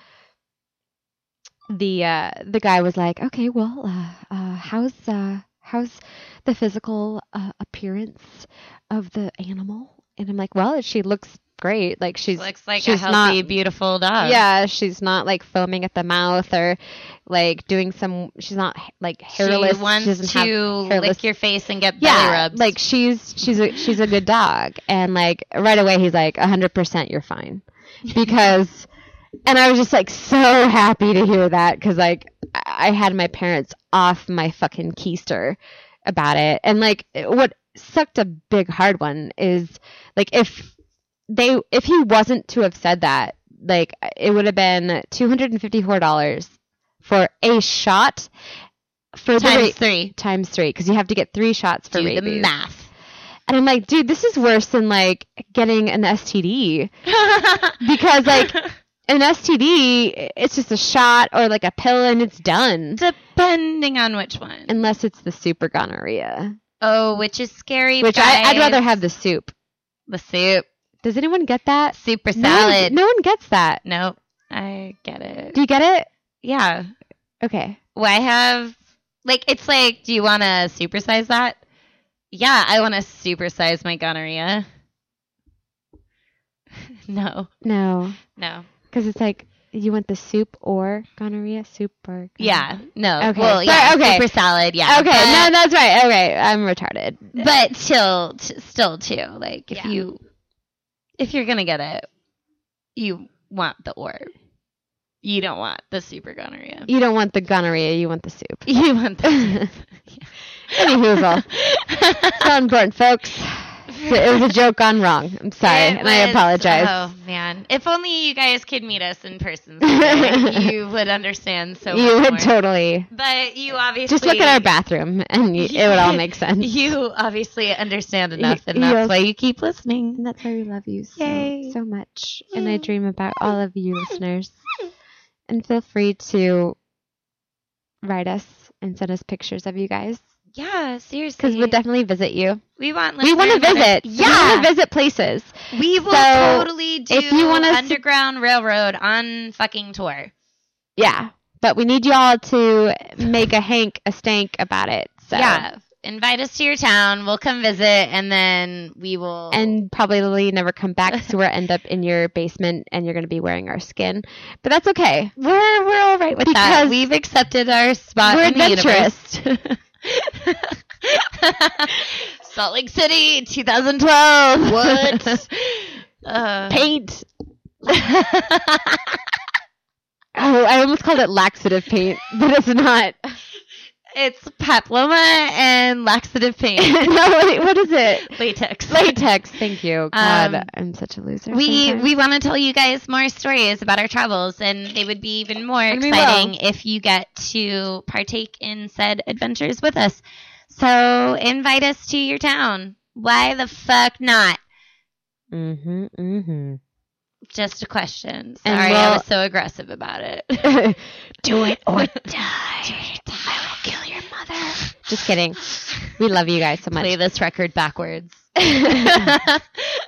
the guy was like, okay, well, how's the physical appearance of the animal? And I'm like, well, she looks great. Like she looks like a healthy, beautiful dog. Yeah, she's not like foaming at the mouth or like doing she's not like hairless. She wants to lick your face and get belly rubs. Like she's a good dog. And like right away he's like 100% you're fine. Because and I was just like so happy to hear that, because like I had my parents off my fucking keister about it. And like what sucked a big hard one is like if he wasn't to have said that, like it would have been $254 for a shot for Times 3. times 3 because you have to get 3 shots for Do rabies. the math. And I'm like, dude, this is worse than like getting an STD because like an STD, it's just a shot or like a pill and it's done. Depending on which one. Unless it's the super gonorrhea, Oh, which is scary. which I'd rather have the soup. the soup. Does anyone get that? Super salad. No one gets that. Nope. I get it. Do you get it? Yeah. Okay. Well, I have, like, it's like, do you want to supersize that? Yeah, I want to supersize my gonorrhea. No. No, No. because it's like you want the soup or gonorrhea, soup or gonorrhea. Yeah. No. Okay. Well, yeah. Sorry, okay. Super salad. Yeah. Okay, no, that's right. Okay, I'm retarded. But still too. Like, Yeah. if you're gonna get it, you want the orb. You don't want the super gonorrhea. You don't want the gonorrhea, you want the soup. You want the Anywho, it's not important, folks. It was a joke gone wrong. I'm sorry, It and I was- apologize. Oh man, if only you guys could meet us in person, someday, you would understand so You much would more. totally But you obviously just look at our bathroom, and it would all make sense. You obviously understand enough, and Yes. that's why you keep listening. And that's why we love you Yay. so much. And I dream about all of you listeners. And feel free to write us and send us pictures of you guys. Yeah, seriously. Because we'll definitely visit you. we want. We want to listeners that visit. are- We want Yeah, to visit places. we will So, totally do if you want us to- Underground Railroad on fucking tour. Yeah. But we need you all to make a stank about it. So. Yeah, invite us to your town. We'll come visit, and then we will. And probably never come back because we'll end up in your basement and you're going to be wearing our skin. But that's okay. we're all right with that. Because We've accepted our spot we're in the adventurous. universe. Salt Lake City, 2012. What? Paint. Oh, I almost called it laxative paint, but it's not. It's paploma and laxative paint. No, what is it? Latex. Latex. Thank you. God, I'm such a loser. sometimes. We want to tell you guys more stories about our travels, and they would be even more And we exciting will. if you get to partake in said adventures with us. So invite us to your town. Why the fuck not? Mm-hmm. Just a question. And Sorry, we'll- I was so aggressive about it. Do it or die. I will kill your mother. Just kidding. We love you guys so much. Play this record backwards. I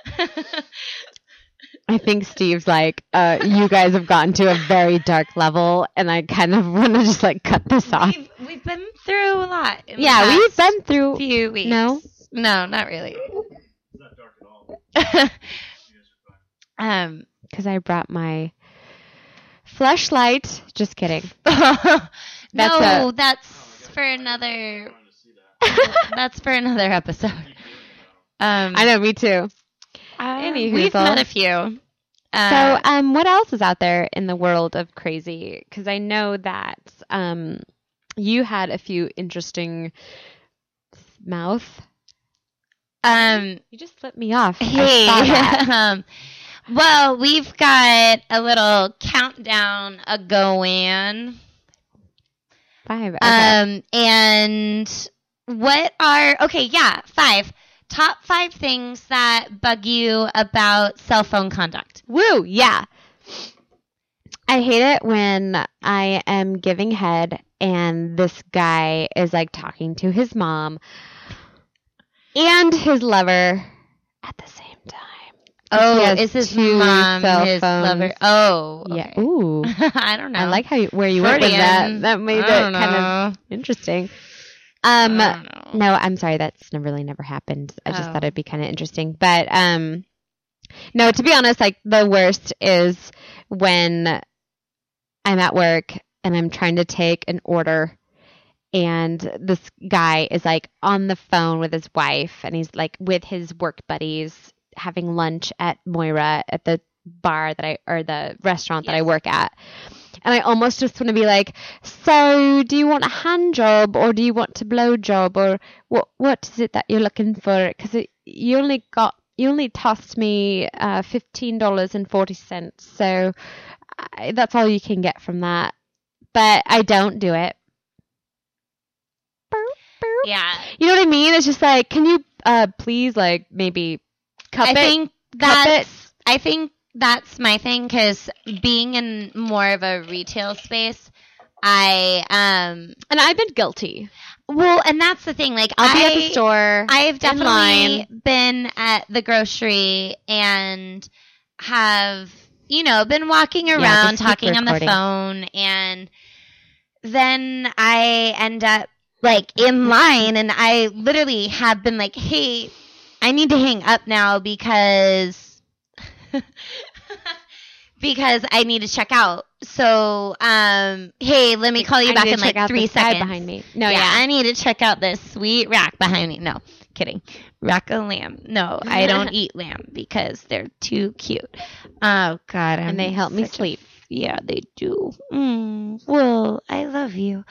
think Steve's like, you guys have gotten to a very dark level, and I kind of want to just like cut this off. We've been through a lot. In the Yeah, we've past been through. few weeks. No? No, not really. It's not dark at all. Because I brought my flashlight. Just kidding. No, that's for another. That's for another episode. I know, me too. Anywho, we've so- met a few. So, what else is out there in the world of crazy? Because I know that you had a few interesting mouth. You just flipped me off. I Hey, saw that. well, we've got a little countdown going. 5. Okay. And what are 5 top 5 things that bug you about cell phone conduct? Woo, yeah. I hate it when I am giving head and this guy is like talking to his mom and his lover at the same time. He Oh, has is his 2 mom cell his phones. lover? Oh, Yeah. okay. Ooh. I don't know. I like where you went with that. Freudian. That made it I don't kind of know. interesting. I don't know. No, I'm sorry. That's really never happened. I just Oh. thought it'd be kind of interesting. But no, to be honest, like the worst is when I'm at work and I'm trying to take an order and this guy is like on the phone with his wife and he's like with his work buddies having lunch at Moira at the bar or the restaurant that I Yes. work at. And I almost just want to be like, so do you want a hand job or do you want a blow job or what is it that you're looking for? Because you only got you only tossed me $15.40, so that's all you can get from that. But I don't do it. Yeah. You know what I mean? It's just like, can you please like maybe cup it? I think that's my thing, because being in more of a retail space, and I've been guilty. Well, and that's the thing. Like, I'll be at the store. I've definitely been at the grocery and have, been walking around talking on the phone, and then I end up like in line, and I literally have been like, hey, I need to hang up now because I need to check out. So, hey, let me call you back in like 3 seconds. Behind me. No, yeah, I need to check out this sweet rack behind me. No, kidding. Rack of lamb. No, I don't eat lamb because they're too cute. Oh God, and they help me sleep. Yeah, they do. Well, I love you.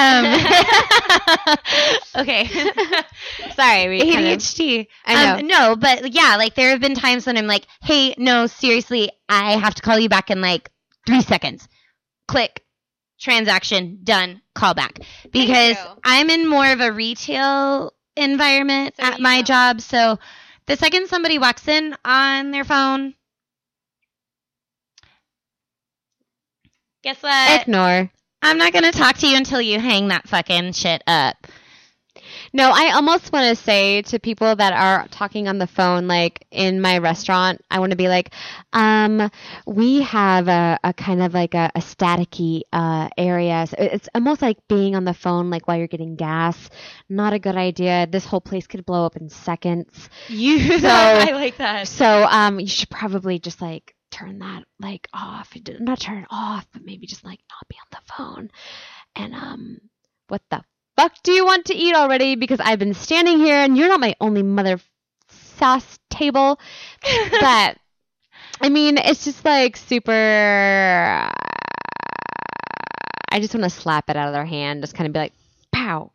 Okay. Sorry, ADHD. I know. No, but yeah, like there have been times when I'm like, hey, no, seriously, I have to call you back in like 3 seconds. Click. Transaction. Done. Call back. Because I'm in more of a retail environment at my job. So the second somebody walks in on their phone, guess what? Ignore. I'm not going to talk to you until you hang that fucking shit up. No, I almost want to say to people that are talking on the phone, like in my restaurant, I want to be like, we have a kind of like a staticky area. So it's almost like being on the phone, like while you're getting gas. Not a good idea. This whole place could blow up in seconds. I like that. So you should probably just like turn that like off. Not turn it off, but maybe just like not be on the phone. And what the fuck do you want to eat already? Because I've been standing here and you're not my only mother sauce table. But I mean, it's just like super. I just want to slap it out of their hand, just kind of be like, pow.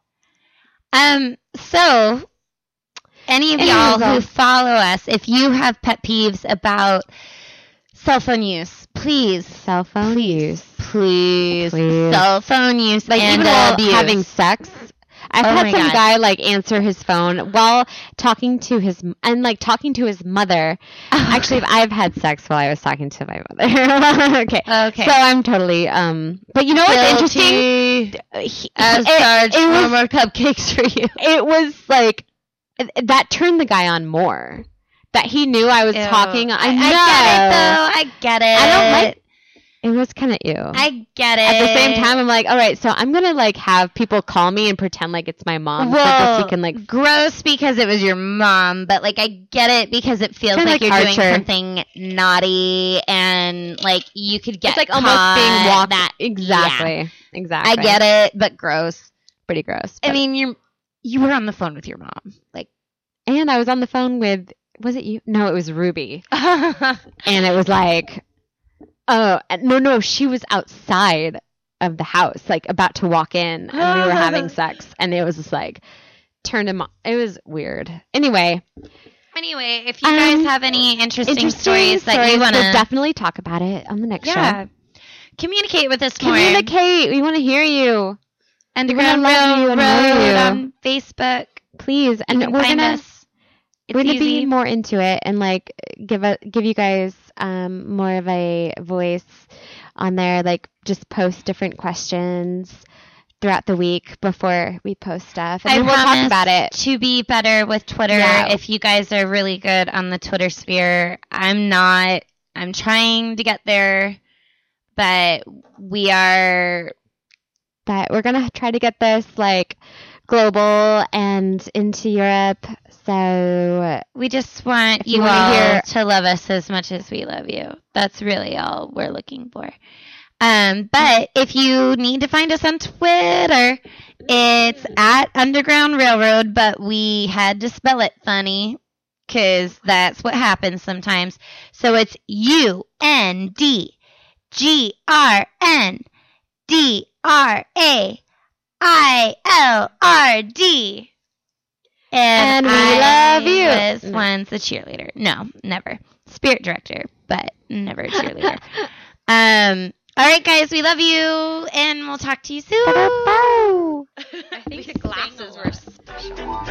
So any of y'all who follow us, if you have pet peeves about cell phone use, please. Cell phone use. Cell phone use. Like and even while abuse. having sex. I've had some guy like answer his phone while talking to his mother. Actually, I've had sex while I was talking to my mother. Okay. So I'm totally but you know what's interesting? No more cupcakes for you. It was like that turned the guy on more. That he knew I was talking. I know. I get it. I don't like. It was kind of ew. I get it. At the same time, I'm like, all right, so I'm gonna like have people call me and pretend like it's my mom. Well, so she can like gross because it was your mom, but like I get it because it feels like you're doing something naughty and like you could get it's like almost being walked. Exactly. Exactly. I get it, but gross. Pretty gross. I mean, you were on the phone with your mom, like, and I was on the phone with. Was it you? No, it was Ruby. And it was like, oh, no, she was outside of the house, like about to walk in, and we were having sex, and it was just like, turned him on. It was weird. Anyway, if you guys have any interesting stories that you want to... We'll definitely talk about it on the next show. Communicate with us more. Communicate. We want to hear you. Underground Railroad on Facebook. Please. And we're going to... We're going to be more into it and like give you guys more of a voice on there. Like just post different questions throughout the week before we post stuff. And we'll talk about it. To be better with Twitter. Yeah. If you guys are really good on the Twitter sphere, I'm not. I'm trying to get there, but we are. But we're going to try to get this like global and into Europe. So we just want you all to love us as much as we love you. That's really all we're looking for. But if you need to find us on Twitter, it's at Underground Railroad, but we had to spell it funny because that's what happens sometimes. So it's UNDGRNDRAILRD. And we love you. was once a cheerleader. No, never. Spirit director, but never a cheerleader. All right, guys, we love you, and we'll talk to you soon. I We think glasses were special.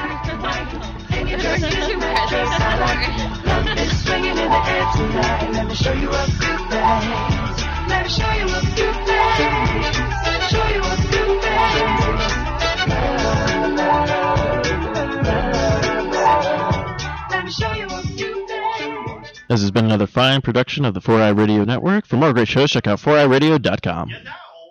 Love is swinging in the air tonight. Let me show you a good thing. Let me show you a good thing. Let me show you a good thing. Let me show you a good thing. This has been another fine production of the 4i Radio Network. For more great shows, check out 4iradio.com.